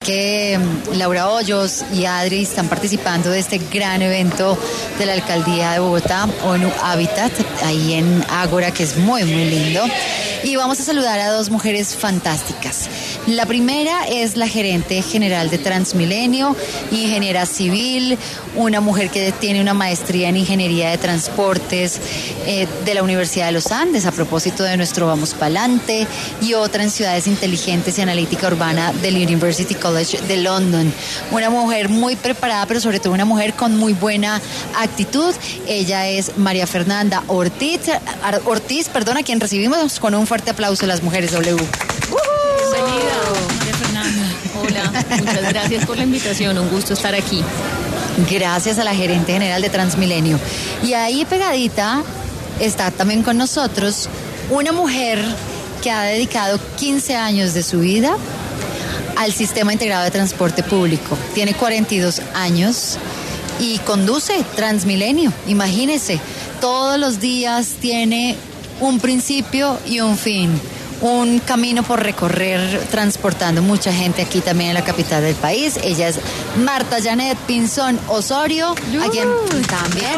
que Laura Hoyos y Adri están participando de este gran evento de la Alcaldía de Bogotá, ONU Habitat, ahí en Ágora, que es muy, muy lindo. Y vamos a saludar a dos mujeres fantásticas. La primera es la gerente general de Transmilenio, ingeniera civil, una mujer que tiene una maestría en ingeniería de transportes de la Universidad de los Andes, a propósito de nuestro Vamos Pa'lante, y otra en ciudades inteligentes y analítica urbana del University College de London. Una mujer muy preparada, pero sobre todo una mujer con muy buena actitud. Ella es María Fernanda Ortiz, a quien recibimos con un fuerte aplauso las mujeres W. Bienvenida, María Fernanda. Hola, muchas gracias por la invitación, un gusto estar aquí. Gracias a la gerente general de Transmilenio. Y ahí pegadita está también con nosotros una mujer que ha dedicado 15 años de su vida al sistema integrado de transporte público. Tiene 42 años y conduce Transmilenio. Imagínese, todos los días tiene un principio y un fin, un camino por recorrer, transportando mucha gente aquí también en la capital del país. Ella es Marta Janet Pinzón Osorio, a quien también...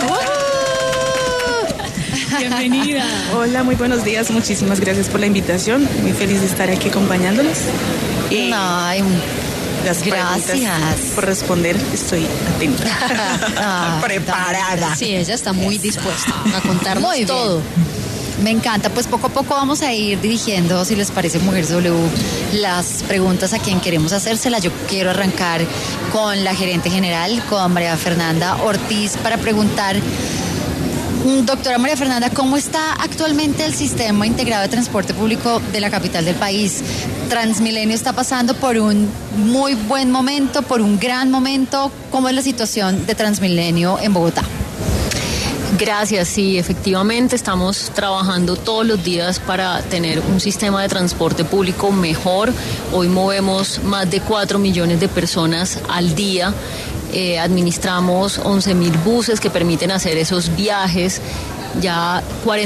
Bienvenida. Hola, muy buenos días, muchísimas gracias por la invitación, muy feliz de estar aquí acompañándolos. Ay, gracias por responder, estoy atenta. Preparada. Sí, ella está muy dispuesta a contarnos todo. Me encanta, pues poco a poco vamos a ir dirigiendo, si les parece, Mujeres W, las preguntas a quien queremos hacérselas. Yo quiero arrancar con la gerente general, con María Fernanda Ortiz, para preguntar, doctora María Fernanda, ¿cómo está actualmente el sistema integrado de transporte público de la capital del país? Transmilenio está pasando por un muy buen momento, por un gran momento. ¿Cómo es la situación de Transmilenio en Bogotá? Gracias, sí, efectivamente estamos trabajando todos los días para tener un sistema de transporte público mejor. Hoy movemos más de 4 millones de personas al día. Administramos 11.000 buses que permiten hacer esos viajes. Ya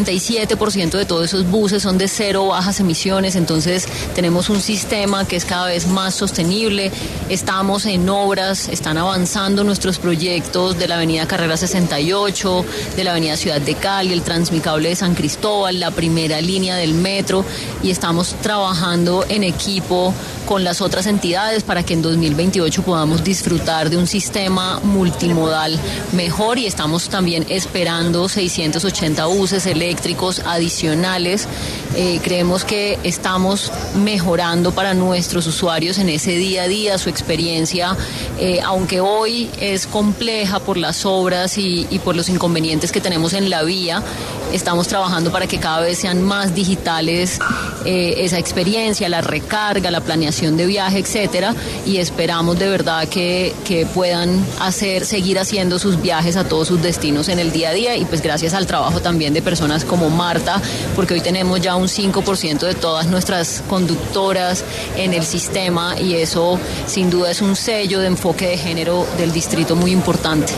47% de todos esos buses son de cero bajas emisiones, entonces tenemos un sistema que es cada vez más sostenible. Estamos en obras, están avanzando nuestros proyectos de la avenida Carrera 68, de la avenida Ciudad de Cali, el Transmicable de San Cristóbal, la primera línea del metro, y estamos trabajando en equipo con las otras entidades para que en 2028 podamos disfrutar de un sistema multimodal mejor, y estamos también esperando 680 buses eléctricos adicionales. Creemos que estamos mejorando para nuestros usuarios en ese día a día su experiencia, aunque hoy es compleja por las obras y por los inconvenientes que tenemos en la vía. Estamos trabajando para que cada vez sean más digitales esa experiencia, la recarga, la planeación de viaje, etcétera, y esperamos de verdad que puedan seguir haciendo sus viajes a todos sus destinos en el día a día, y pues gracias al trabajo también de personas como Marta, porque hoy tenemos ya un 5% de todas nuestras conductoras en el sistema, y eso sin duda es un sello de enfoque de género del distrito muy importante.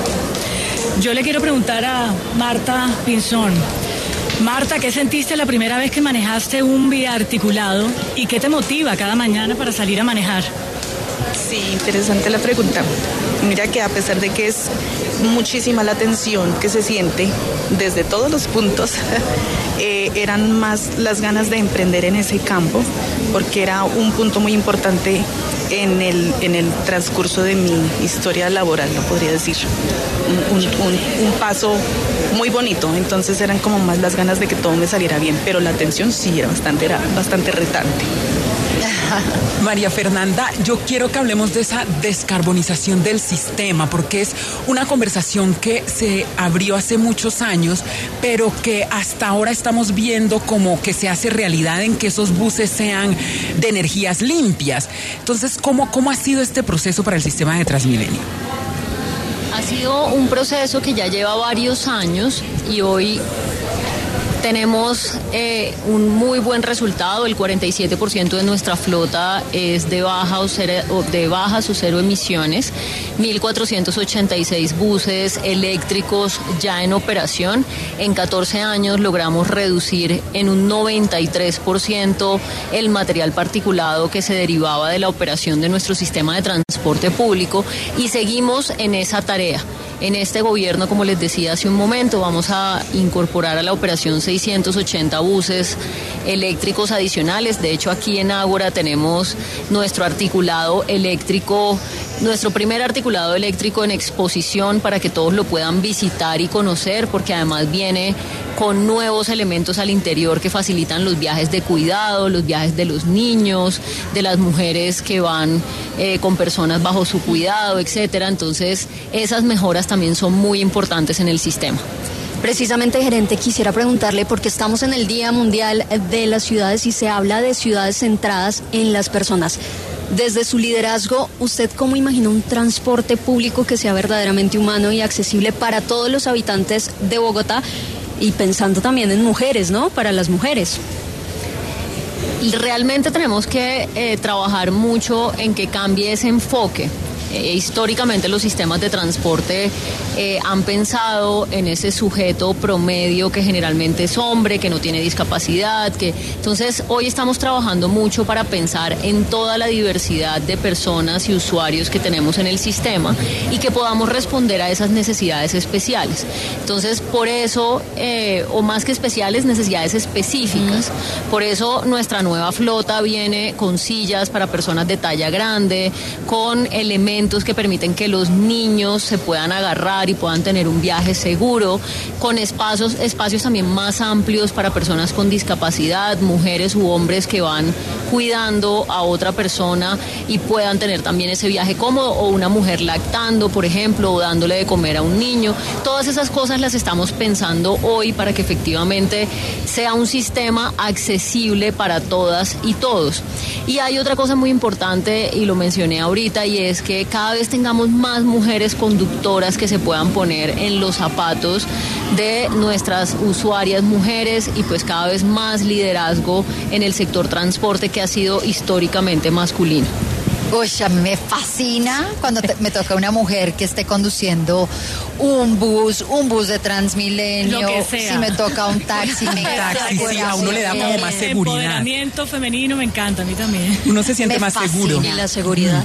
Yo le quiero preguntar a Marta Pinzón. Marta, ¿qué sentiste la primera vez que manejaste un biarticulado y qué te motiva cada mañana para salir a manejar? Sí, interesante la pregunta. Mira que a pesar de que es muchísima la tensión que se siente desde todos los puntos, eran más las ganas de emprender en ese campo, porque era un punto muy importante en el transcurso de mi historia laboral, lo podría decir. Un paso muy bonito, entonces eran como más las ganas de que todo me saliera bien, pero la tensión sí era bastante retante. María Fernanda, yo quiero que hablemos de esa descarbonización del sistema, porque es una conversación que se abrió hace muchos años, pero que hasta ahora estamos viendo como que se hace realidad en que esos buses sean de energías limpias. Entonces, ¿cómo ha sido este proceso para el sistema de Transmilenio? Ha sido un proceso que ya lleva varios años, y hoy Tenemos un muy buen resultado. El 47% de nuestra flota es de bajas o cero emisiones. 1.486 buses eléctricos ya en operación. En 14 años logramos reducir en un 93% el material particulado que se derivaba de la operación de nuestro sistema de transporte público, y seguimos en esa tarea. En este gobierno, como les decía hace un momento, vamos a incorporar a la operación 680 buses eléctricos adicionales. De hecho, aquí en Ágora tenemos nuestro articulado eléctrico, nuestro primer articulado eléctrico en exposición para que todos lo puedan visitar y conocer, porque además viene con nuevos elementos al interior que facilitan los viajes de cuidado, los viajes de los niños, de las mujeres que van con personas bajo su cuidado, etcétera. Entonces, esas mejoras también son muy importantes en el sistema. Precisamente, gerente, quisiera preguntarle, porque estamos en el Día Mundial de las Ciudades y se habla de ciudades centradas en las personas. Desde su liderazgo, ¿usted cómo imagina un transporte público que sea verdaderamente humano y accesible para todos los habitantes de Bogotá? Y pensando también en mujeres, ¿no? Para las mujeres. Realmente tenemos que trabajar mucho en que cambie ese enfoque. Históricamente los sistemas de transporte han pensado en ese sujeto promedio que generalmente es hombre, que no tiene discapacidad, entonces hoy estamos trabajando mucho para pensar en toda la diversidad de personas y usuarios que tenemos en el sistema y que podamos responder a esas necesidades especiales. Entonces, por eso, o más que especiales, necesidades específicas. Por eso nuestra nueva flota viene con sillas para personas de talla grande, con elementos que permiten que los niños se puedan agarrar y puedan tener un viaje seguro, con espacios también más amplios para personas con discapacidad, mujeres u hombres que van cuidando a otra persona y puedan tener también ese viaje cómodo, o una mujer lactando, por ejemplo, o dándole de comer a un niño. Todas esas cosas las estamos pensando hoy para que efectivamente sea un sistema accesible para todas y todos. Y hay otra cosa muy importante, y lo mencioné ahorita, y es que cada vez tengamos más mujeres conductoras que se puedan poner en los zapatos de nuestras usuarias mujeres, y pues cada vez más liderazgo en el sector transporte, que ha sido históricamente masculino. Uy, a mí me fascina cuando me toca una mujer que esté conduciendo un bus de Transmilenio. Lo que sea. Si me toca un taxi, me taxi, sí, a uno le da como más seguridad. El empoderamiento femenino me encanta, a mí también. Uno se siente Me más fascina. seguro. Y la seguridad.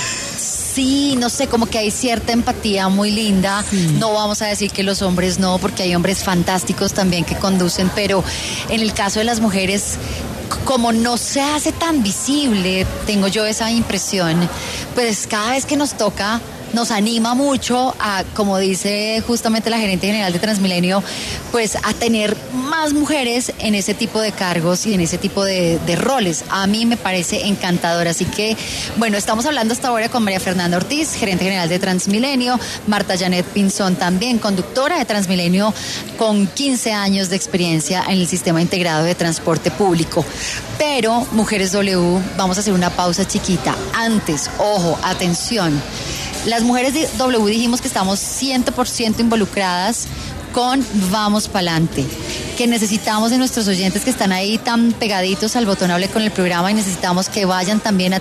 Sí, no sé, como que hay cierta empatía muy linda. Sí. No vamos a decir que los hombres no, porque hay hombres fantásticos también que conducen, pero en el caso de las mujeres, como no se hace tan visible, tengo yo esa impresión, pues cada vez que nos toca, nos anima mucho a, como dice justamente la gerente general de Transmilenio, pues a tener más mujeres en ese tipo de cargos y en ese tipo de roles. A mí me parece encantador. Así que, bueno, estamos hablando hasta ahora con María Fernanda Ortiz, gerente general de Transmilenio, Marta Janet Pinzón también, conductora de Transmilenio con 15 años de experiencia en el sistema integrado de transporte público. Pero, Mujeres W, vamos a hacer una pausa chiquita. Antes, ojo, atención. Las mujeres de W dijimos que estamos 100% involucradas con Vamos Pa'lante, que necesitamos de nuestros oyentes que están ahí tan pegaditos al botón hable con el programa, y necesitamos que vayan también a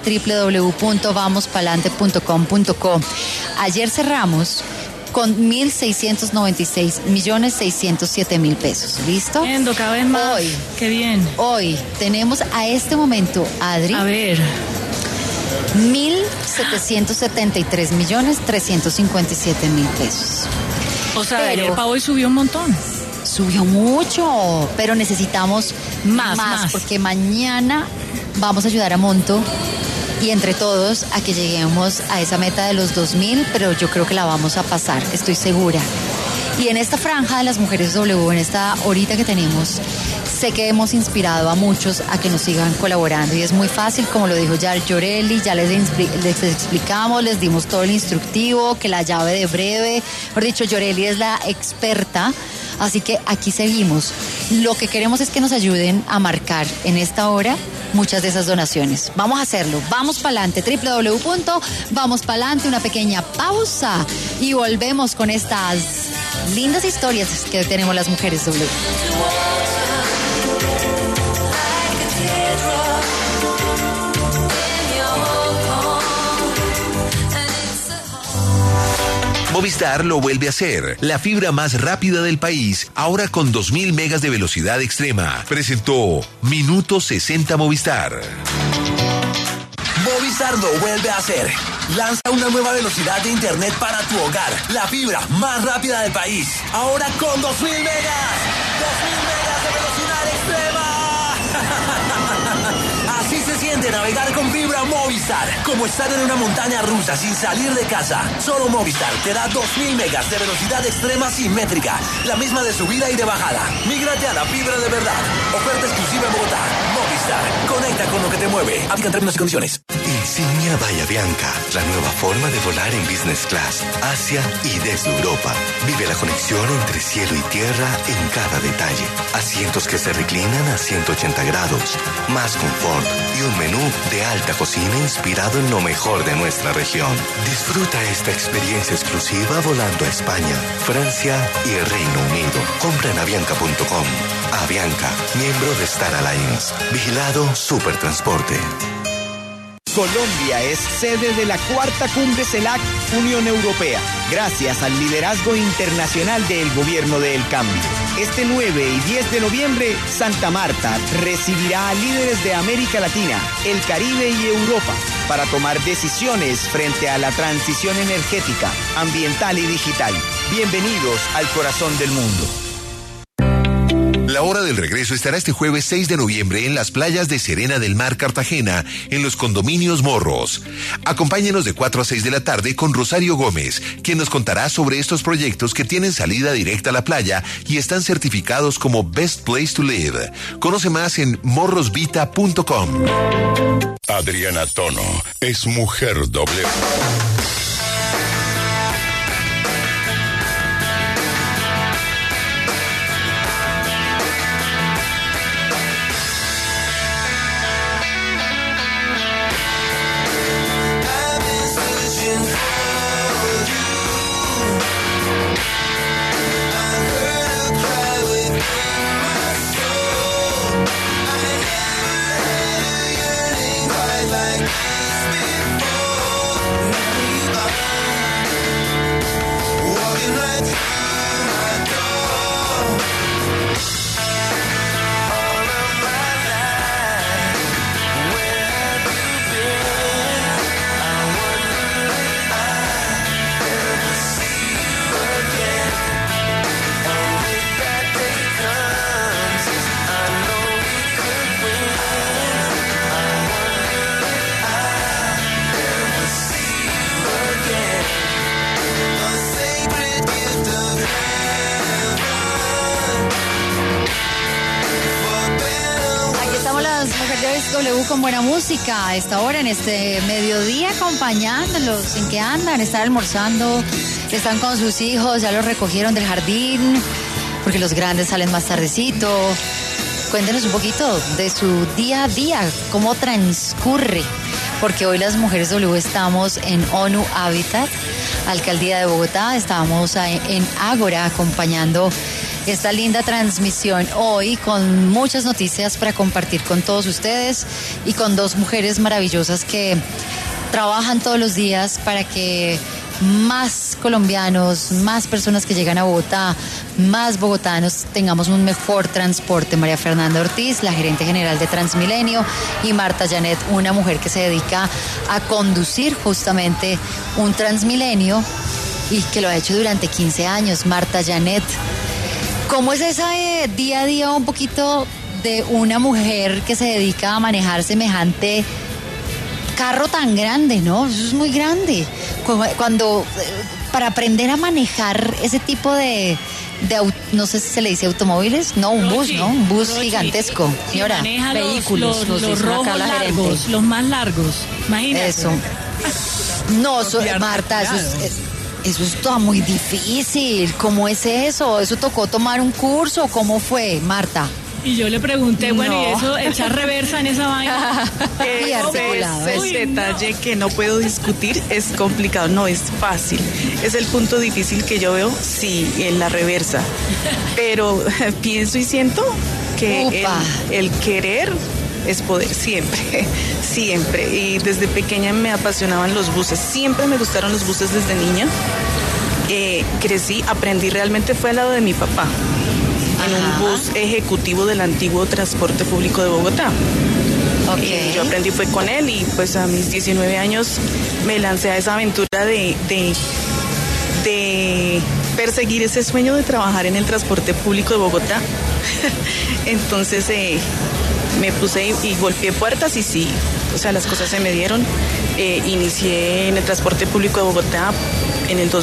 www.vamospalante.com.co. Ayer cerramos con 1.696.607.000 pesos. ¿Listo? Viendo cada vez más. Hoy. Qué bien. Hoy tenemos a este momento, Adri. A ver. 1.773.357.000 pesos. O sea, ayer para hoy subió un montón. Subió mucho, pero necesitamos más, porque mañana vamos a ayudar a Monto y entre todos a que lleguemos a esa meta de los 2.000, pero yo creo que la vamos a pasar, estoy segura. Y en esta franja de las Mujeres W, en esta horita que tenemos, sé que hemos inspirado a muchos a que nos sigan colaborando, y es muy fácil, como lo dijo ya Yoreli, ya les explicamos, les dimos todo el instructivo, que la llave de breve, por dicho, Yoreli es la experta, así que aquí seguimos. Lo que queremos es que nos ayuden a marcar en esta hora muchas de esas donaciones. Vamos a hacerlo. Vamos pa'lante, www.vamospalante, una pequeña pausa y volvemos con estas lindas historias que tenemos las Mujeres W. Movistar lo vuelve a hacer. La fibra más rápida del país, ahora con 2000 megas de velocidad extrema. Presentó Minuto 60 Movistar. Movistar lo vuelve a hacer. Lanza una nueva velocidad de internet para tu hogar. La fibra más rápida del país. Ahora con 2000 megas. 2000 megas de velocidad extrema. Así se siente navegar con fibra Movistar. Como estar en una montaña rusa sin salir de casa. Solo Movistar te da 2000 megas de velocidad extrema simétrica. La misma de subida y de bajada. Mígrate a la fibra de verdad. Oferta exclusiva en Bogotá. Movistar. Conecta con lo que te mueve. Aplican términos y condiciones. Insignia Bahía Bianca. La nueva forma de volar en business class. Hacia y desde Europa. Vive la conexión entre cielo y tierra en cada detalle. Asientos que se reclinan a 180 grados. Más confort y un menú de alta cocina inspirado en lo mejor de nuestra región. Disfruta esta experiencia exclusiva volando a España, Francia y el Reino Unido. Compra en avianca.com. Avianca, miembro de Star Alliance. Vigilado Supertransporte. Colombia es sede de la cuarta cumbre CELAC Unión Europea, gracias al liderazgo internacional del Gobierno del Cambio. Este 9 y 10 de noviembre, Santa Marta recibirá a líderes de América Latina, el Caribe y Europa para tomar decisiones frente a la transición energética, ambiental y digital. Bienvenidos al corazón del mundo. La hora del regreso estará este jueves 6 de noviembre en las playas de Serena del Mar, Cartagena, en los condominios Morros. Acompáñenos de 4 a 6 de la tarde con Rosario Gómez, quien nos contará sobre estos proyectos que tienen salida directa a la playa y están certificados como Best Place to Live. Conoce más en morrosvita.com. Adriana Tono es Mujer W. W con buena música a esta hora, en este mediodía, acompañándolos. ¿En qué andan? ¿Están almorzando? ¿Están con sus hijos? ¿Ya los recogieron del jardín? Porque los grandes salen más tardecito. Cuéntenos un poquito de su día a día, cómo transcurre. Porque hoy las Mujeres W estamos en ONU Habitat, Alcaldía de Bogotá. Estamos en Ágora acompañando esta linda transmisión hoy con muchas noticias para compartir con todos ustedes y con dos mujeres maravillosas que trabajan todos los días para que más colombianos, más personas que llegan a Bogotá, más bogotanos tengamos un mejor transporte. María Fernanda Ortiz, la gerente general de Transmilenio, y Marta Janet, una mujer que se dedica a conducir justamente un Transmilenio y que lo ha hecho durante 15 años. Marta Janet, ¿cómo es ese día a día un poquito de una mujer que se dedica a manejar semejante carro tan grande, ¿no? Eso es muy grande. Cuando para aprender a manejar ese tipo de no sé si se le dice automóviles, no, un bus, ¿no? Un bus gigantesco. Señora, maneja vehículos, los rojos acá la largos, gerente. los más largos. Imagínate. Eso. No, Marta, eso está muy difícil. ¿Cómo es eso? ¿Eso tocó tomar un curso? ¿Cómo fue, Marta? Y yo le pregunté, bueno, ¿y eso, echar reversa en esa vaina? Ese detalle que no puedo discutir es complicado, no es fácil. Es el punto difícil que yo veo, sí, en la reversa. Pero pienso y siento que el querer es poder, siempre, siempre. Y desde pequeña me apasionaban los buses, siempre me gustaron los buses desde niña. crecí, aprendí realmente fue al lado de mi papá, en un bus ejecutivo del antiguo transporte público de Bogotá. Okay. Yo aprendí fue con él y pues a mis 19 años me lancé a esa aventura de perseguir ese sueño de trabajar en el transporte público de Bogotá. Entonces me puse y golpeé puertas y sí, o sea, las cosas se me dieron. Inicié en el transporte público de Bogotá en el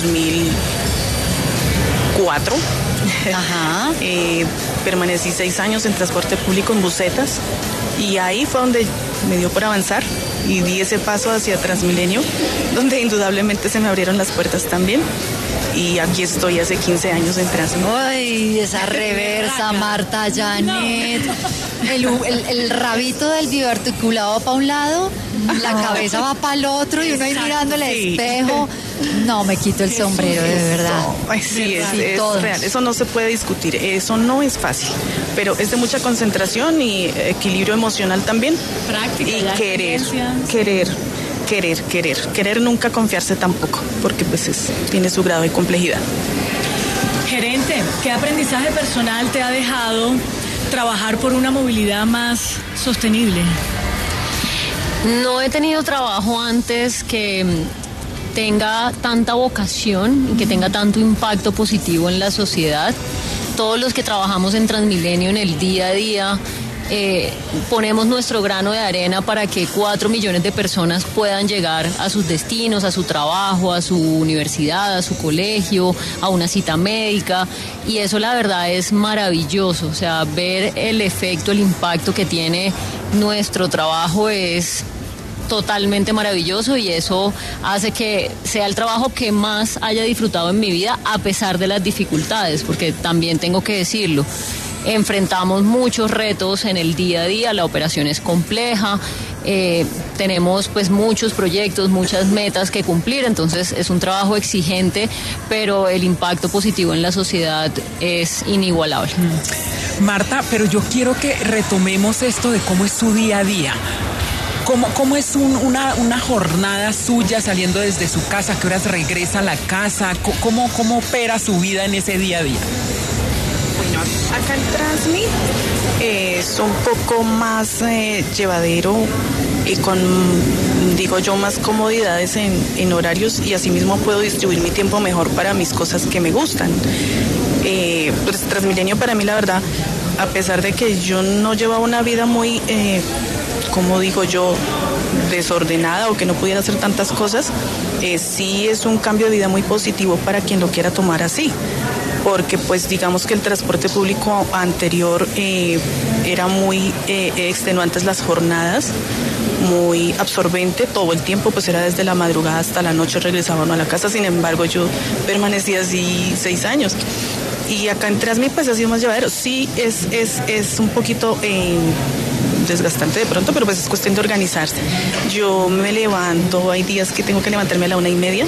2004. Ajá. Permanecí 6 años en transporte público en busetas y ahí fue donde me dio por avanzar y di ese paso hacia Transmilenio, donde indudablemente se me abrieron las puertas también. Y aquí estoy hace 15 años en Transmilenio. Ay, esa reversa, Marta, Janet. El rabito del bioarticulado para un lado, la cabeza va para el otro y uno ahí mirando el espejo. No, me quito el sombrero, de verdad. Ay, sí, es real. Eso no se puede discutir. Eso no es fácil. Pero es de mucha concentración y equilibrio emocional también. Práctica. Y querer, nunca confiarse tampoco, porque pues tiene su grado de complejidad. Gerente, ¿qué aprendizaje personal te ha dejado trabajar por una movilidad más sostenible? No he tenido trabajo antes que tenga tanta vocación y que tenga tanto impacto positivo en la sociedad. Todos los que trabajamos en Transmilenio en el día a día ponemos nuestro grano de arena para que 4 millones de personas puedan llegar a sus destinos, a su trabajo, a su universidad, a su colegio, a una cita médica, y eso la verdad es maravilloso. O sea, ver el efecto, el impacto que tiene nuestro trabajo es totalmente maravilloso, y eso hace que sea el trabajo que más haya disfrutado en mi vida, a pesar de las dificultades, porque también tengo que decirlo. Enfrentamos muchos retos en el día a día, la operación es compleja, tenemos pues muchos proyectos, muchas metas que cumplir, entonces es un trabajo exigente, pero el impacto positivo en la sociedad es inigualable. Marta, pero yo quiero que retomemos esto de cómo es su día a día. ¿Cómo es una jornada suya saliendo desde su casa? ¿A qué horas regresa a la casa? ¿Cómo opera su vida en ese día a día? Bueno, acá en Transmi es un poco más llevadero y con, digo yo, más comodidades en horarios, y asimismo puedo distribuir mi tiempo mejor para mis cosas que me gustan. Pues Transmilenio para mí, la verdad, a pesar de que yo no llevaba una vida muy, como digo yo, desordenada o que no pudiera hacer tantas cosas, sí es un cambio de vida muy positivo para quien lo quiera tomar así. Porque pues digamos que el transporte público anterior era muy extenuantes las jornadas, muy absorbente todo el tiempo, pues era desde la madrugada hasta la noche regresaba uno a la casa. Sin embargo, yo permanecí así 6 años. Y acá en Transmi pues ha sido más llevadero. Sí, es un poquito desgastante de pronto, pero pues es cuestión de organizarse. Yo me levanto, hay días que tengo que levantarme a la 1:30,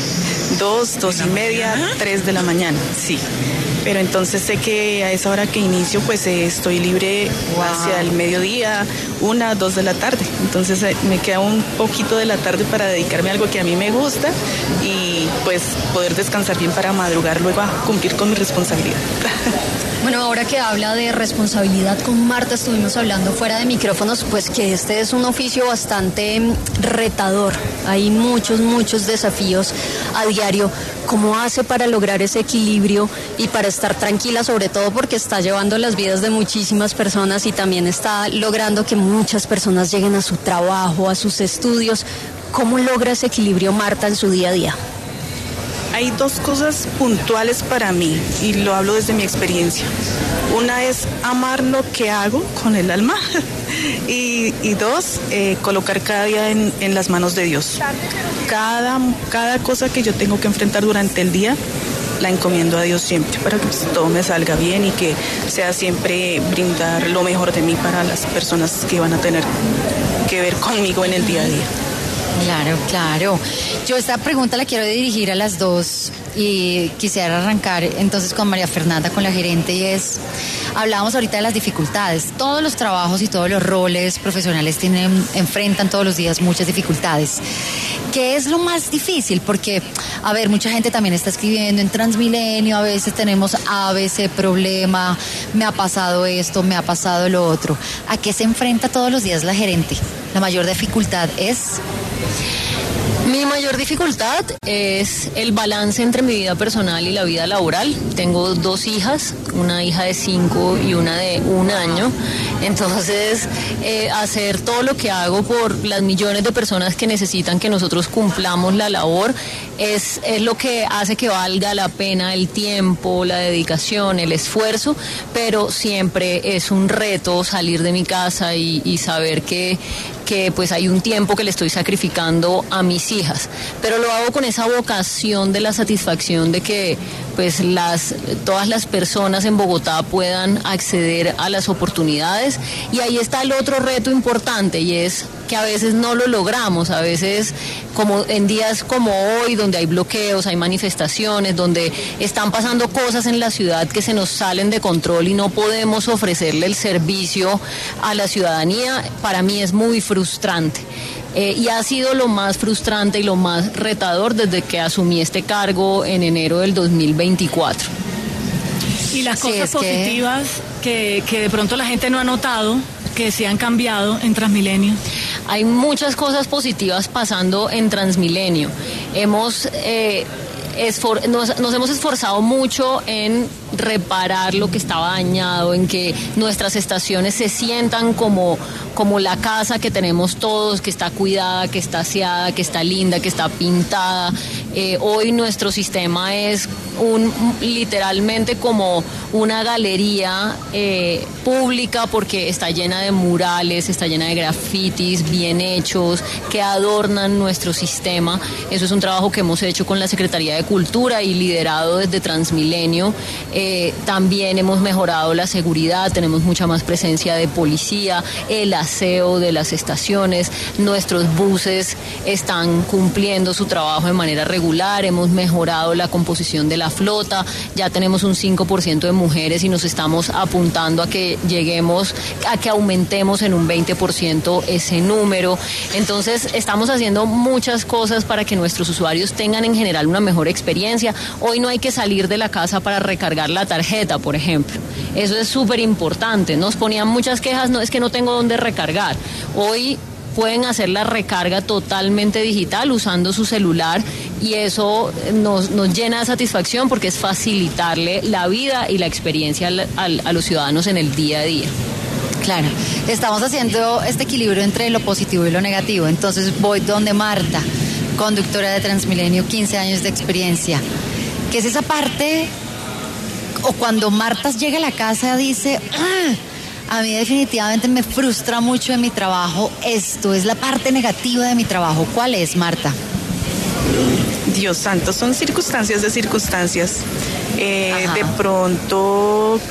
2:30, 3 de la mañana, sí. Pero entonces sé que a esa hora que inicio, pues estoy libre hacia el mediodía, 1, 2 de la tarde. Entonces me queda un poquito de la tarde para dedicarme a algo que a mí me gusta y pues poder descansar bien para madrugar luego a cumplir con mi responsabilidad. Bueno, ahora que habla de responsabilidad, con Marta estuvimos hablando fuera de micrófonos, pues que este es un oficio bastante retador. Hay muchos desafíos a diario. ¿Cómo hace para lograr ese equilibrio y para estar tranquila, sobre todo porque está llevando las vidas de muchísimas personas y también está logrando que muchas personas lleguen a su trabajo, a sus estudios? ¿Cómo logra ese equilibrio Marta en su día a día? Hay 2 cosas puntuales para mí y lo hablo desde mi experiencia. Una es amar lo que hago con el alma y 2, colocar cada día en las manos de Dios. Cada cosa que yo tengo que enfrentar durante el día la encomiendo a Dios siempre para que todo me salga bien y que sea siempre brindar lo mejor de mí para las personas que van a tener que ver conmigo en el día a día. Claro. Yo esta pregunta la quiero dirigir a las dos y quisiera arrancar entonces con María Fernanda, con la gerente, y hablábamos ahorita de las dificultades. Todos los trabajos y todos los roles profesionales enfrentan todos los días muchas dificultades. ¿Qué es lo más difícil? Porque, a ver, mucha gente también está escribiendo en Transmilenio, a veces tenemos ABC problema, me ha pasado esto, me ha pasado lo otro. ¿A qué se enfrenta todos los días la gerente? La mayor dificultad es... Mi mayor dificultad es el balance entre mi vida personal y la vida laboral. Tengo 2 hijas, una hija de 5 y una de 1 año. Entonces, hacer todo lo que hago por las millones de personas que necesitan que nosotros cumplamos la labor es lo que hace que valga la pena el tiempo, la dedicación, el esfuerzo, pero siempre es un reto salir de mi casa y saber que pues hay un tiempo que le estoy sacrificando a mis hijas, pero lo hago con esa vocación de la satisfacción de que pues todas las personas en Bogotá puedan acceder a las oportunidades, y ahí está el otro reto importante, y es que a veces no lo logramos, a veces como en días como hoy, donde hay bloqueos, hay manifestaciones, donde están pasando cosas en la ciudad que se nos salen de control y no podemos ofrecerle el servicio a la ciudadanía. Para mí es muy frustrante. Y ha sido lo más frustrante y lo más retador desde que asumí este cargo en enero del 2024. Y las cosas positivas que de pronto la gente no ha notado, que se han cambiado en Transmilenio. Hay muchas cosas positivas pasando en Transmilenio. Nos hemos esforzado mucho en reparar lo que estaba dañado, en que nuestras estaciones se sientan como la casa que tenemos todos, que está cuidada, que está aseada, que está linda, que está pintada. Hoy nuestro sistema es literalmente como una galería pública, porque está llena de murales, está llena de grafitis bien hechos que adornan nuestro sistema. Eso es un trabajo que hemos hecho con la Secretaría de Cultura y liderado desde Transmilenio. También hemos mejorado la seguridad, tenemos mucha más presencia de policía, el aseo de las estaciones, nuestros buses están cumpliendo su trabajo de manera regular, hemos mejorado la composición de la flota, ya tenemos un 5% de mujeres y nos estamos apuntando a que aumentemos en un 20% ese número. Entonces estamos haciendo muchas cosas para que nuestros usuarios tengan en general una mejor experiencia. Hoy no hay que salir de la casa para recargar la tarjeta, por ejemplo. Eso es súper importante. Nos ponían muchas quejas, no, es que no tengo dónde recargar. Hoy pueden hacer la recarga totalmente digital usando su celular, y eso nos llena de satisfacción porque es facilitarle la vida y la experiencia a los ciudadanos en el día a día. Claro, estamos haciendo este equilibrio entre lo positivo y lo negativo. Entonces voy donde Marta, conductora de Transmilenio, 15 años de experiencia. ¿Qué es esa parte? O cuando Marta llega a la casa dice, a mí definitivamente me frustra mucho en mi trabajo, esto es la parte negativa de mi trabajo. ¿Cuál es, Marta? Dios santo, son circunstancias de circunstancias. De pronto,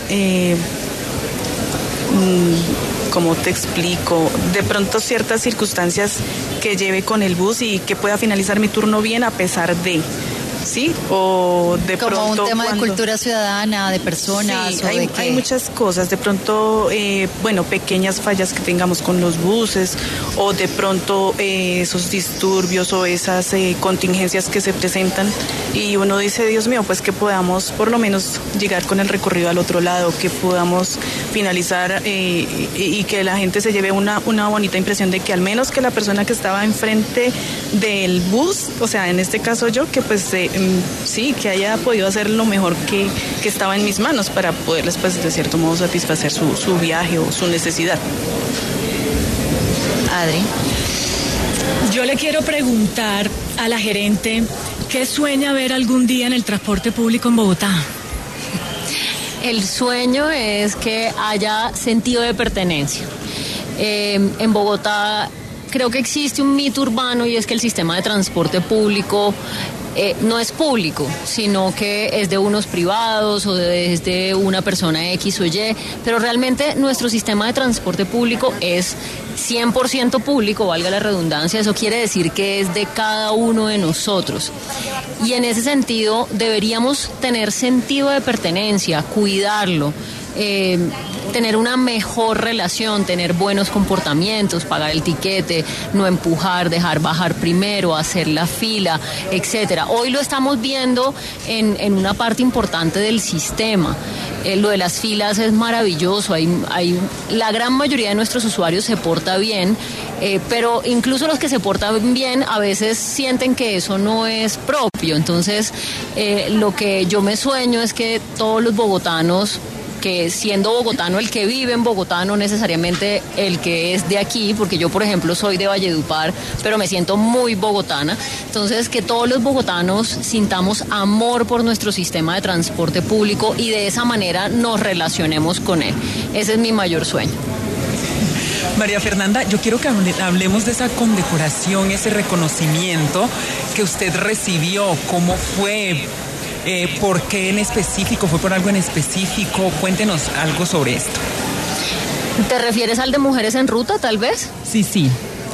¿cómo te explico? De pronto ciertas circunstancias que lleve con el bus y que pueda finalizar mi turno bien a pesar de... ¿Sí? O de como pronto un tema de cultura ciudadana, de personas. Sí, o de hay muchas cosas. De pronto, pequeñas fallas que tengamos con los buses, o de pronto esos disturbios o esas contingencias que se presentan, y uno dice, Dios mío, pues que podamos por lo menos llegar con el recorrido al otro lado, que podamos finalizar y que la gente se lleve una bonita impresión de que al menos que la persona que estaba enfrente del bus, o sea, en este caso yo, que pues sí, que haya podido hacer lo mejor que estaba en mis manos para poderles, pues, de cierto modo satisfacer su viaje o su necesidad. Adri. Yo le quiero preguntar a la gerente, ¿qué sueña ver algún día en el transporte público en Bogotá? El sueño es que haya sentido de pertenencia. En Bogotá creo que existe un mito urbano, y es que el sistema de transporte público no es público, sino que es de unos privados o es de una persona X o Y, pero realmente nuestro sistema de transporte público es 100% público, valga la redundancia. Eso quiere decir que es de cada uno de nosotros, y en ese sentido deberíamos tener sentido de pertenencia, cuidarlo. tener una mejor relación, tener buenos comportamientos, pagar el tiquete, no empujar, dejar bajar primero, hacer la fila, etcétera. Hoy lo estamos viendo en una parte importante del sistema. Lo de las filas es maravilloso, la gran mayoría de nuestros usuarios se porta bien, pero incluso los que se portan bien a veces sienten que eso no es propio. Entonces, lo que yo me sueño es que todos los bogotanos, que siendo bogotano el que vive en Bogotá, no necesariamente el que es de aquí, porque yo por ejemplo soy de Valledupar, pero me siento muy bogotana. Entonces, que todos los bogotanos sintamos amor por nuestro sistema de transporte público y de esa manera nos relacionemos con él. Ese es mi mayor sueño. María Fernanda, yo quiero que hablemos de esa condecoración, ese reconocimiento que usted recibió. ¿Cómo fue? ¿Por qué en específico? ¿Fue por algo en específico? Cuéntenos algo sobre esto. ¿Te refieres al de Mujeres en Ruta, tal vez? Sí.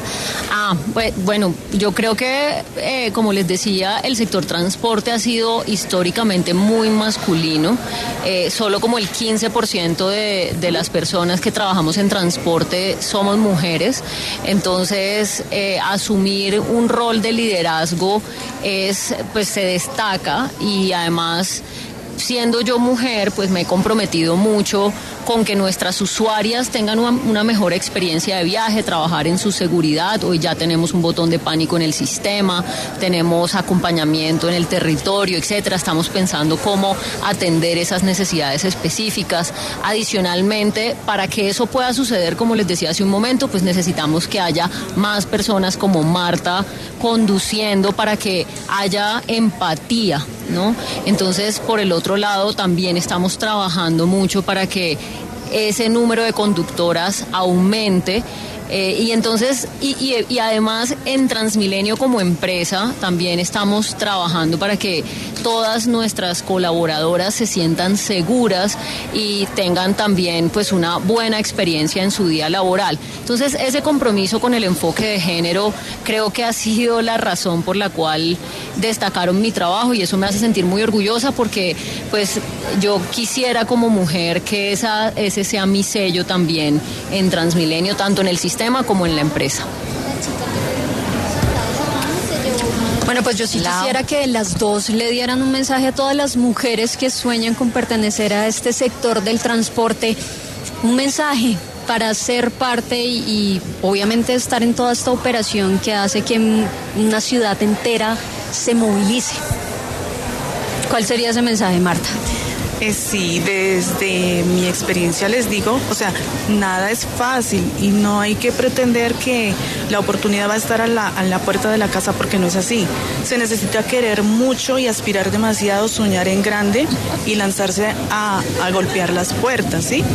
Bueno, yo creo que, como les decía, el sector transporte ha sido históricamente muy masculino. Solo como el 15% de las personas que trabajamos en transporte somos mujeres. Entonces, asumir un rol de liderazgo se destaca, y además, siendo yo mujer, pues me he comprometido mucho con que nuestras usuarias tengan una mejor experiencia de viaje, trabajar en su seguridad. Hoy ya tenemos un botón de pánico en el sistema, tenemos acompañamiento en el territorio, etcétera. Estamos pensando cómo atender esas necesidades específicas. Adicionalmente, para que eso pueda suceder, como les decía hace un momento, pues necesitamos que haya más personas como Marta conduciendo para que haya empatía, ¿no? Entonces, por el otro lado, también estamos trabajando mucho para que ese número de conductoras aumente. Y entonces, y además en Transmilenio como empresa también estamos trabajando para que todas nuestras colaboradoras se sientan seguras y tengan también pues una buena experiencia en su día laboral. Entonces, ese compromiso con el enfoque de género creo que ha sido la razón por la cual destacaron mi trabajo, y eso me hace sentir muy orgullosa, porque pues yo quisiera como mujer que ese sea mi sello también en Transmilenio, tanto en el sistema como en la empresa. Bueno, pues yo sí quisiera que las dos le dieran un mensaje a todas las mujeres que sueñan con pertenecer a este sector del transporte, un mensaje para ser parte y obviamente estar en toda esta operación que hace que una ciudad entera se movilice. ¿Cuál sería ese mensaje, Marta? Sí, desde mi experiencia les digo, o sea, nada es fácil y no hay que pretender que la oportunidad va a estar a la puerta de la casa, porque no es así. Se necesita querer mucho y aspirar demasiado, soñar en grande y lanzarse a golpear las puertas, ¿sí?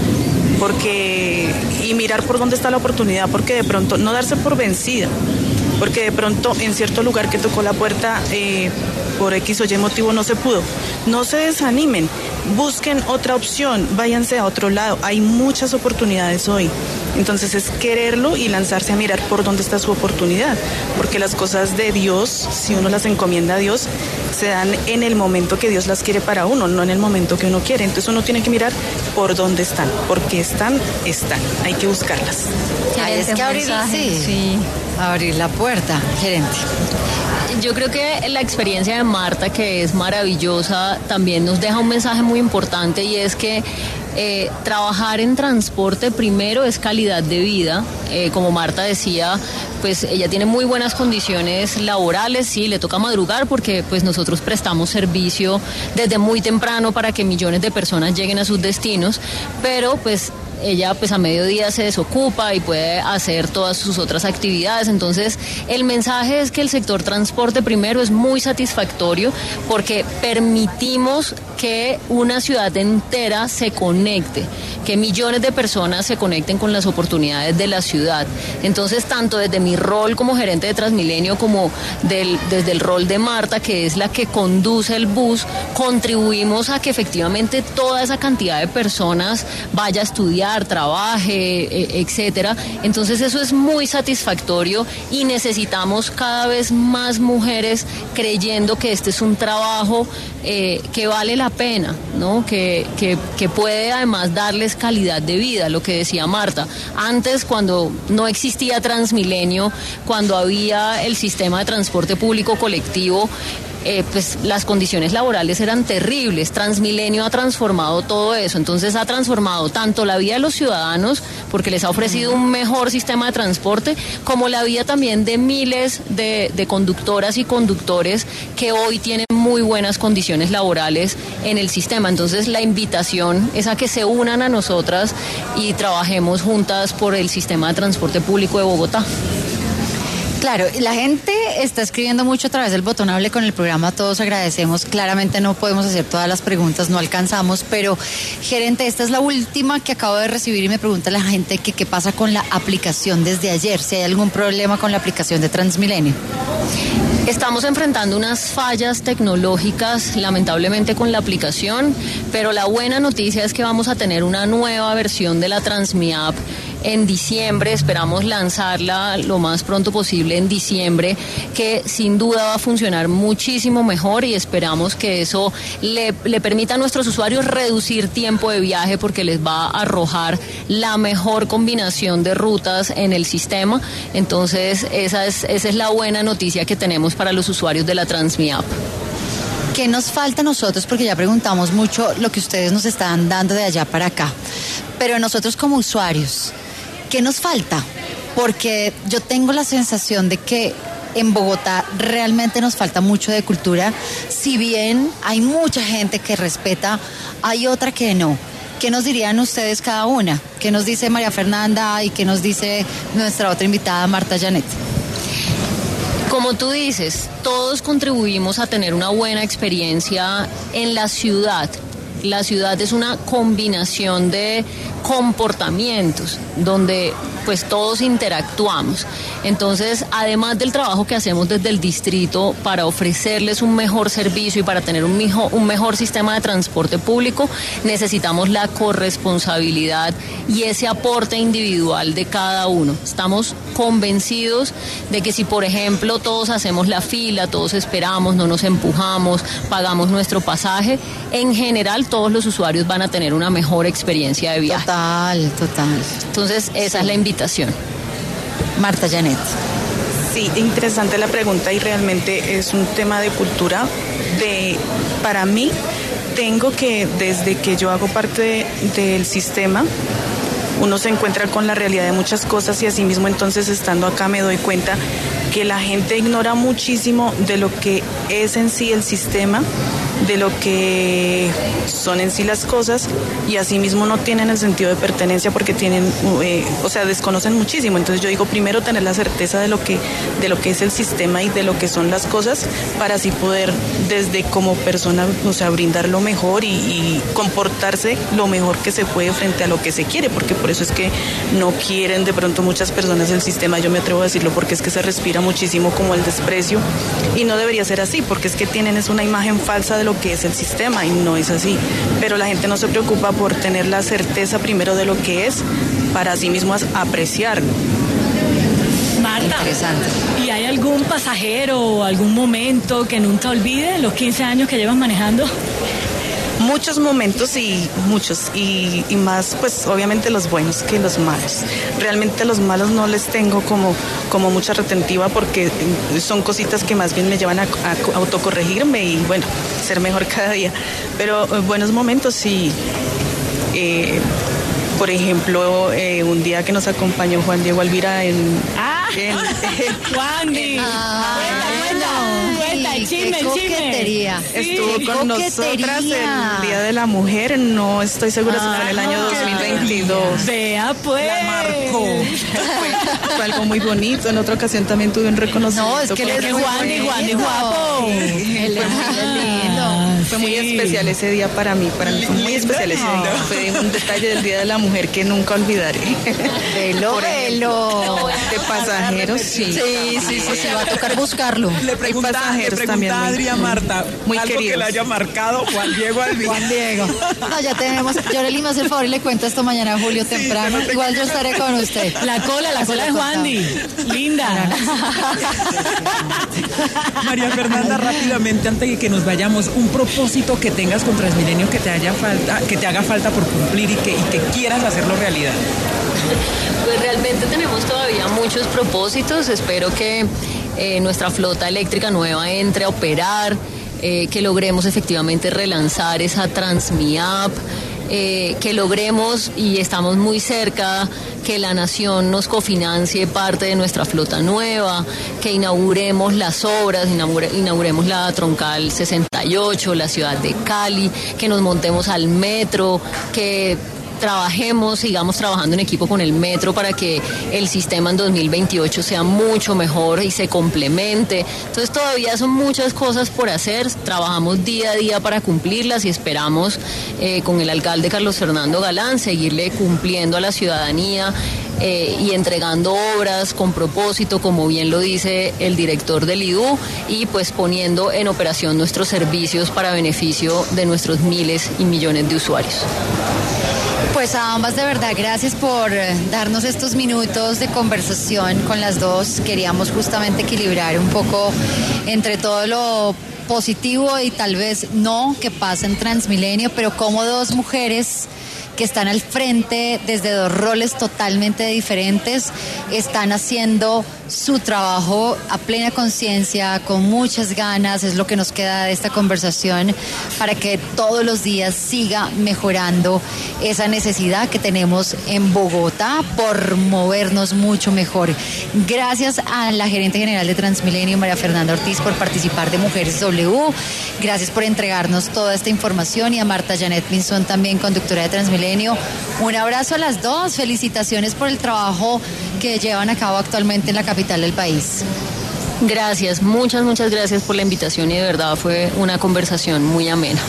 Y mirar por dónde está la oportunidad, porque de pronto no darse por vencida, porque de pronto en cierto lugar que tocó la puerta por X o Y motivo no se pudo. No se desanimen, busquen otra opción, váyanse a otro lado, hay muchas oportunidades hoy. Entonces es quererlo y lanzarse a mirar por dónde está su oportunidad, porque las cosas de Dios, si uno las encomienda a Dios, se dan en el momento que Dios las quiere para uno, no en el momento que uno quiere. Entonces uno tiene que mirar por dónde están, porque están, hay que buscarlas. Hay que abrir la puerta, gerente. Yo creo que la experiencia de Marta, que es maravillosa, también nos deja un mensaje muy importante, y es que trabajar en transporte primero es calidad de vida. Como Marta decía, pues ella tiene muy buenas condiciones laborales, sí, le toca madrugar porque pues nosotros prestamos servicio desde muy temprano para que millones de personas lleguen a sus destinos, pero pues ella pues a mediodía se desocupa y puede hacer todas sus otras actividades. Entonces el mensaje es que el sector transporte primero es muy satisfactorio, porque permitimos que una ciudad entera se conecte, que millones de personas se conecten con las oportunidades de la ciudad. Entonces, tanto desde mi rol como gerente de Transmilenio como desde el rol de Marta, que es la que conduce el bus, contribuimos a que efectivamente toda esa cantidad de personas vaya a estudiar, estudiar, trabaje, etcétera. Entonces eso es muy satisfactorio y necesitamos cada vez más mujeres creyendo que este es un trabajo que vale la pena, ¿no? Que puede además darles calidad de vida, lo que decía Marta. Antes, cuando no existía Transmilenio, cuando había el sistema de transporte público colectivo, pues las condiciones laborales eran terribles. Transmilenio ha transformado todo eso, entonces ha transformado tanto la vida de los ciudadanos, porque les ha ofrecido un mejor sistema de transporte, como la vida también de miles de conductoras y conductores que hoy tienen muy buenas condiciones laborales en el sistema. Entonces la invitación es a que se unan a nosotras y trabajemos juntas por el sistema de transporte público de Bogotá. Claro, la gente está escribiendo mucho a través del botón Hable con el programa, todos agradecemos, claramente no podemos hacer todas las preguntas, no alcanzamos, pero gerente, esta es la última que acabo de recibir y me pregunta la gente que qué pasa con la aplicación desde ayer, si hay algún problema con la aplicación de Transmilenio. Estamos enfrentando unas fallas tecnológicas, lamentablemente, con la aplicación, pero la buena noticia es que vamos a tener una nueva versión de la TransmiApp en diciembre. Esperamos lanzarla lo más pronto posible en diciembre, que sin duda va a funcionar muchísimo mejor y esperamos que eso le permita a nuestros usuarios reducir tiempo de viaje, porque les va a arrojar la mejor combinación de rutas en el sistema. Entonces esa es la buena noticia que tenemos para los usuarios de la TransmiApp. ¿Qué nos falta a nosotros? Porque ya preguntamos mucho lo que ustedes nos están dando de allá para acá, pero nosotros como usuarios, ¿qué nos falta? Porque yo tengo la sensación de que en Bogotá realmente nos falta mucho de cultura. Si bien hay mucha gente que respeta, hay otra que no. ¿Qué nos dirían ustedes cada una? ¿Qué nos dice María Fernanda y qué nos dice nuestra otra invitada, Marta Janet? Como tú dices, todos contribuimos a tener una buena experiencia en la ciudad. La ciudad es una combinación de comportamientos donde pues todos interactuamos. Entonces, además del trabajo que hacemos desde el distrito para ofrecerles un mejor servicio y para tener un mejor sistema de transporte público, necesitamos la corresponsabilidad y ese aporte individual de cada uno. Estamos convencidos de que si, por ejemplo, todos hacemos la fila, todos esperamos, no nos empujamos, pagamos nuestro pasaje, en general todos los usuarios van a tener una mejor experiencia de viaje. Total. Entonces, esa es la invitación. Marta Janet. Sí, interesante la pregunta y realmente es un tema de cultura. Para mí, tengo que, desde que yo hago parte del sistema, uno se encuentra con la realidad de muchas cosas y asimismo entonces estando acá me doy cuenta que la gente ignora muchísimo de lo que es en sí el sistema, de lo que son en sí las cosas y asimismo no tienen el sentido de pertenencia porque desconocen muchísimo. Entonces yo digo, primero tener la certeza de lo que es el sistema y de lo que son las cosas para así poder desde como persona, brindar lo mejor y comportarse lo mejor que se puede frente a lo que se quiere, porque por eso es que no quieren de pronto muchas personas el sistema, yo me atrevo a decirlo porque es que se respira muchísimo como el desprecio y no debería ser así, porque es que tienen una imagen falsa de lo que es el sistema y no es así, pero la gente no se preocupa por tener la certeza primero de lo que es para sí mismo apreciarlo. Marta, ¿y hay algún pasajero o algún momento que nunca olvide los 15 años que llevas manejando? Muchos momentos y más, pues obviamente los buenos que los malos. Realmente los malos no les tengo como mucha retentiva porque son cositas que más bien me llevan a autocorregirme y bueno, ser mejor cada día. Pero buenos momentos sí. Por ejemplo, un día que nos acompañó Juan Diego Alvira Juan Diego. Cuenta, chisme. Estuvo con nosotras el Día de la Mujer, no estoy segura si fue en el año 2022. Vea pues. La marcó. Fue algo muy bonito. En otra ocasión también tuve un reconocimiento. No, es que él es Juan y guapo. Él es muy lindo. fue muy especial ese día para mí fue muy especial ese día. Fue un detalle del Día de la Mujer que nunca olvidaré. Velo. De pasajeros, sí. Sí, va a tocar buscarlo. Le pregunta a Adriana Marta, muy algo queridos. que le haya marcado Juan Diego Alvira. Juan Diego. No, ya tenemos. Yoreli me hace el favor y le cuento esto mañana a Julio temprano. Igual yo estaré con usted. La cola de Juan Di. Linda. María Fernanda, rápidamente, antes de que nos vayamos, un propósito que tengas con Transmilenio que te haga falta por cumplir y que quieras hacerlo realidad. Pues realmente tenemos todavía muchos propósitos. Espero que nuestra flota eléctrica nueva entre a operar, que logremos efectivamente relanzar esa Transmi-App, que logremos, y estamos muy cerca, que la nación nos cofinancie parte de nuestra flota nueva, que inauguremos las obras, inauguremos la Troncal 68, la ciudad de Cali, que nos montemos al metro, que sigamos trabajando en equipo con el metro para que el sistema en 2028 sea mucho mejor y se complemente. Entonces todavía son muchas cosas por hacer, trabajamos día a día para cumplirlas y esperamos con el alcalde Carlos Fernando Galán seguirle cumpliendo a la ciudadanía y entregando obras con propósito, como bien lo dice el director del IDU, y pues poniendo en operación nuestros servicios para beneficio de nuestros miles y millones de usuarios. Pues a ambas de verdad, gracias por darnos estos minutos de conversación con las dos. Queríamos justamente equilibrar un poco entre todo lo positivo y tal vez no que pasa en Transmilenio, pero como dos mujeres que están al frente desde dos roles totalmente diferentes, están haciendo su trabajo a plena conciencia, con muchas ganas. Es lo que nos queda de esta conversación, para que todos los días siga mejorando esa necesidad que tenemos en Bogotá por movernos mucho mejor. Gracias a la gerente general de Transmilenio, María Fernanda Ortiz, por participar de Mujeres W. Gracias por entregarnos toda esta información, y a Marta Janet Pinzón, también conductora de Transmilenio. Un abrazo a las dos. Felicitaciones por el trabajo que llevan a cabo actualmente en la capital del país. Gracias, muchas gracias por la invitación, y de verdad fue una conversación muy amena.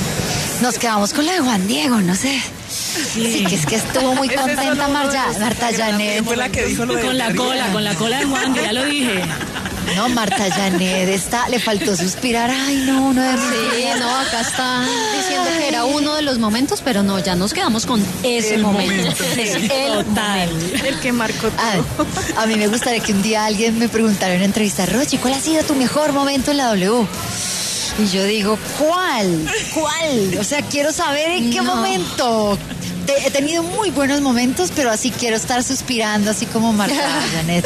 Nos quedamos con la de Juan Diego, no sé. Sí, que es que estuvo muy contenta Marta Janet. Fue la que dijo lo de con la cola de Juan Di, ya lo dije. No, Marta Janet le faltó suspirar. Ay, no. Sí, no, acá está diciendo que era uno de los momentos, pero no, ya nos quedamos con ese momento. Es total. El que marcó todo. A mí me gustaría que un día alguien me preguntara en una entrevista: Rochi, ¿cuál ha sido tu mejor momento en la W? Y yo digo, ¿cuál? O sea, quiero saber en qué momento. He tenido muy buenos momentos, pero así quiero estar suspirando, así como Marta Janet.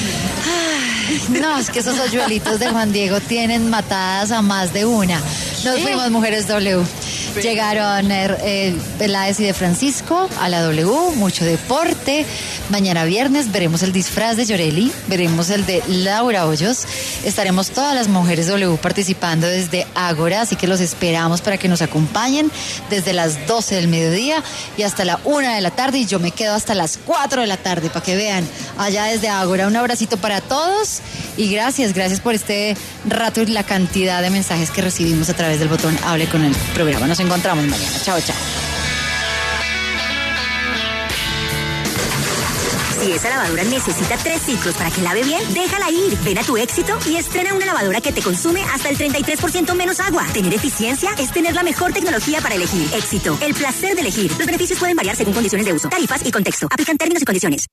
No, es que esos hoyuelitos de Juan Diego tienen matadas a más de una. Nos fuimos, Mujeres W. Llegaron Peláez y de Francisco a la W, mucho deporte. Mañana viernes veremos el disfraz de Yoreli, veremos el de Laura Hoyos. Estaremos todas las Mujeres W participando desde Ágora, así que los esperamos para que nos acompañen desde las 12 del mediodía y hasta la 1 de la tarde, y yo me quedo hasta las 4 de la tarde para que vean allá desde Ágora. Un abracito para todos y gracias por este rato y la cantidad de mensajes que recibimos a través del botón Hable con el programa. Nos encontramos mañana. Chao. Si esa lavadora necesita 3 ciclos para que lave bien, déjala ir. Ven a tu Éxito y estrena una lavadora que te consume hasta el 33% menos agua. Tener eficiencia es tener la mejor tecnología para elegir. Éxito, el placer de elegir. Los beneficios pueden variar según condiciones de uso, tarifas y contexto. Aplican términos y condiciones.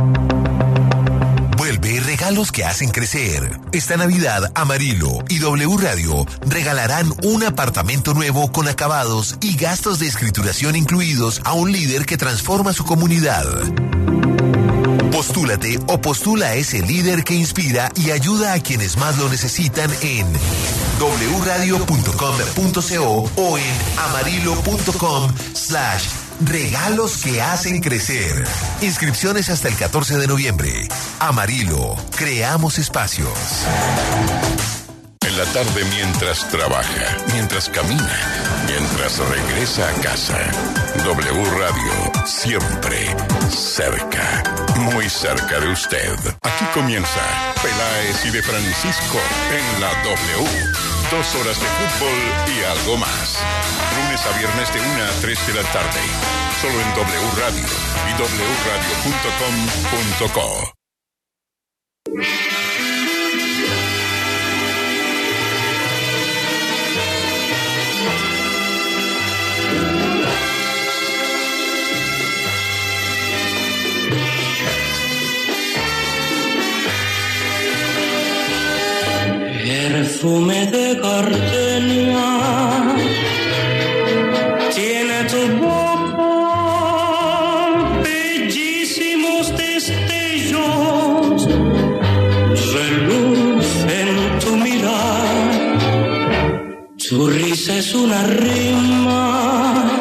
Vuelve regalos que hacen crecer. Esta Navidad, Amarillo y W Radio regalarán un apartamento nuevo con acabados y gastos de escrituración incluidos a un líder que transforma su comunidad. Postúlate o postula a ese líder que inspira y ayuda a quienes más lo necesitan en wradio.com.co o en amarillo.com/regalos que hacen crecer. Inscripciones hasta el 14 de noviembre. Amarillo, creamos espacios. En la tarde, mientras trabaja, mientras camina, mientras regresa a casa. W Radio, siempre cerca, muy cerca de usted. Aquí comienza Peláez y de Francisco en la W. 2 horas de fútbol y algo más. Lunes a viernes de 1 a 3 de la tarde. Solo en W Radio y wradio.com.co. Perfume de gardenia tiene tu boca, bellísimos destellos relucen tu mirar, tu risa es una rima